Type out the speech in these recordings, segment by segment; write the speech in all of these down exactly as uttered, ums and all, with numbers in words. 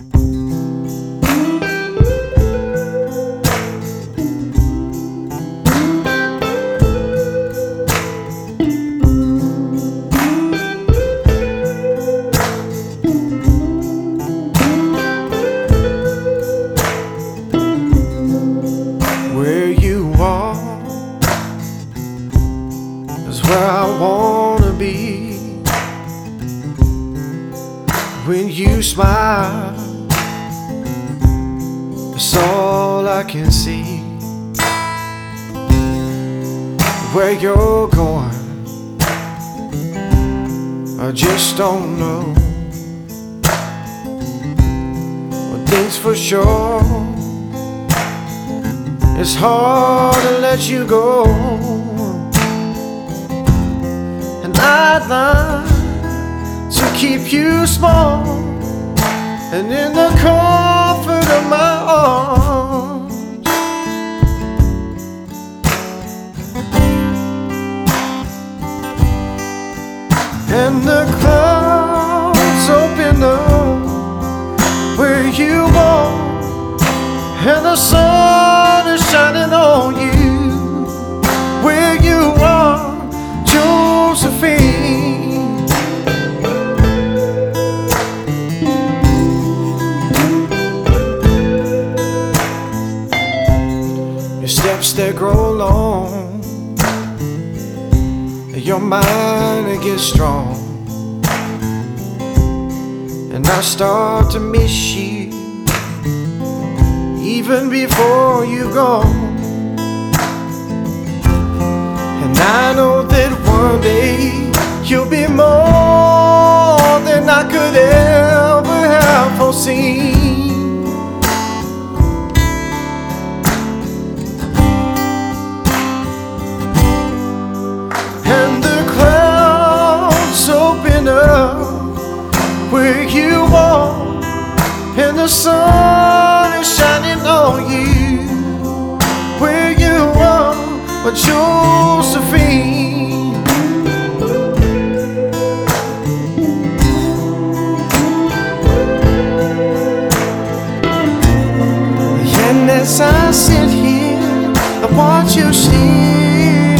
Where you are is where I wanna be. When you smile, it's all I can see. Where you're going, I just don't know. One thing's for sure, it's hard to let you go. And I'd like to keep you small and in the comfort of my arms. And the clouds open up where you are, and the sun is shining on you. Where you are, Josephine. Your steps, they grow long, your mind, it gets strong, and I start to miss you even before you go. And I know that one day you'll be more than I could ever have foreseen. And the clouds open up where you are, and the sun is shining on you. Where you are, but Josephine. And as I sit here, I watch you steer.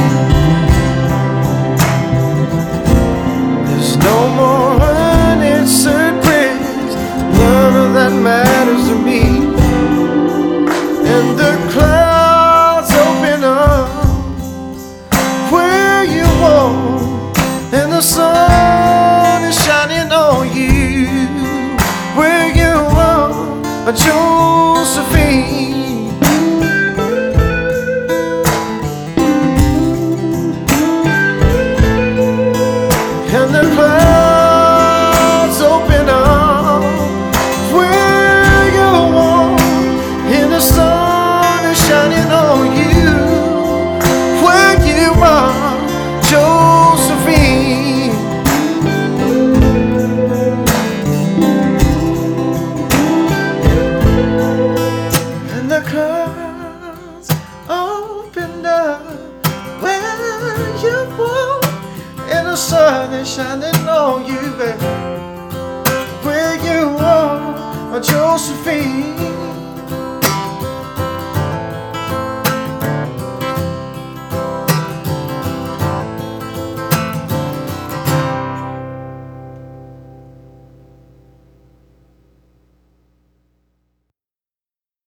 There's no more unanswered prayers, none of that matters to me. And the clouds open up where you are, and the sun is shining on you. Where you are, Josephine. And the clouds open up where you are, and the sun is shining on you. Where you are, Josephine. And the clouds open up where you are, and the sun is shining on you, baby. Where you are, Josephine.